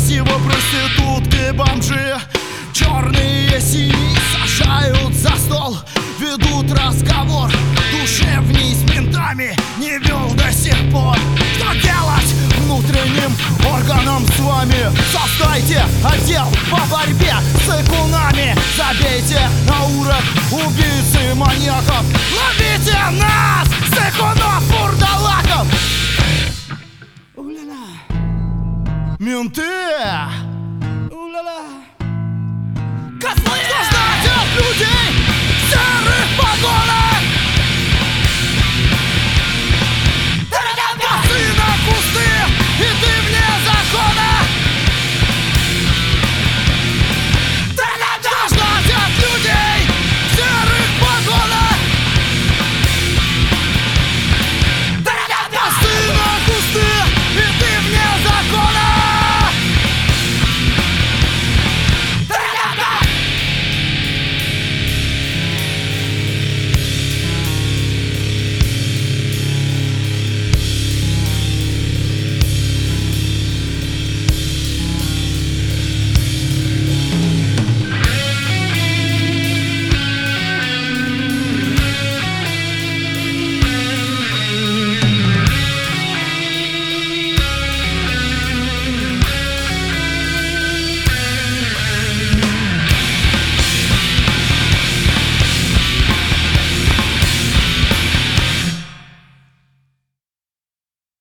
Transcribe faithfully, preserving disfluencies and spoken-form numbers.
красиво проститутки, бомжи, черные синие сажают за стол, ведут разговор. Душевней с ментами не вел до сих пор. Что делать внутренним органам с вами? Создайте отдел по борьбе с икунами. Забейте на урок убийц и маньяков. Ловите нас, сыкунов, бурдалаков. У-ля-ля. Менты! У-ля-ля. Козлы! Что ждать от людей?